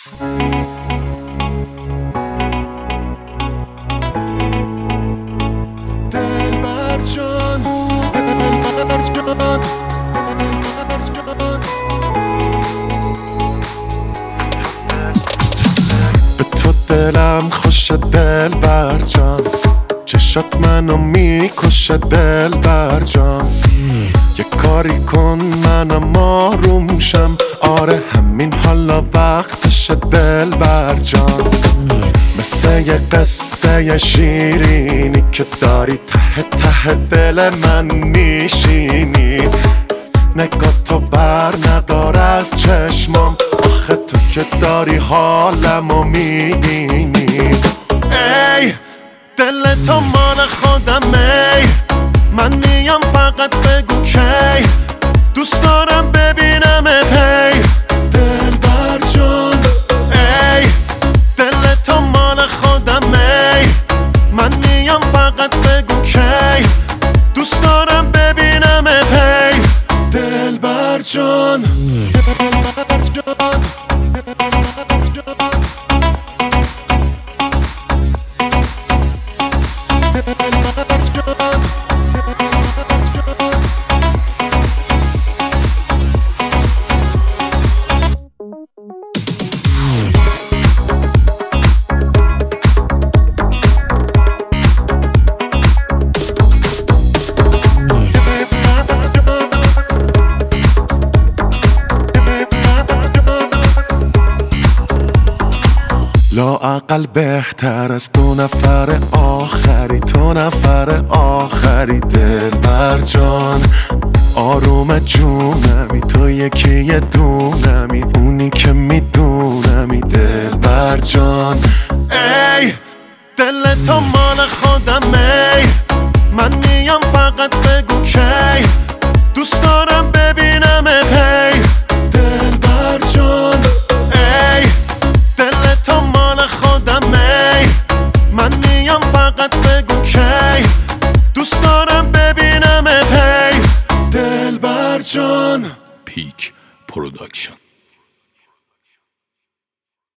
دلبر جان، دلبر جان، به تو دلم خوشه دلبر جان، چشات منو میکشه دلبر جان. یه کاری کن منم آروم شم، آره همین حالا وقتشه دلبر جان. مثل یه قصه شیرینی که داری ته ته دل من میشینی. نگاه تو بر ندار از چشمام، آخه تو که داری حالمو میبینی. ای دل تو مال خودم، ای من میام فقط بگو کی دوست دارم ببینمت. ای دلبر جان، ای دل تو مال خودم، ای من میام فقط بگو کی دوست دارم ببینمت. ای دلبر جان، دلبر جان، دلبر جان، دلبر جان. لااقل بهتر از دو نفر آخری، تو نفر آخری دلبر جان. آروم جونمی، تو یکی یه دونمی، اونی که میدونمی دلبر جان. ای دل تو مال خودم، ای من میام فقط بگو کی دوست دارم ببینمت. ای دلبر جان، ای دل تو مال خودم، ای من میام فقط بگو کی دوست دارم ببینمت. ای دلبر جان. پیک پروداکشن.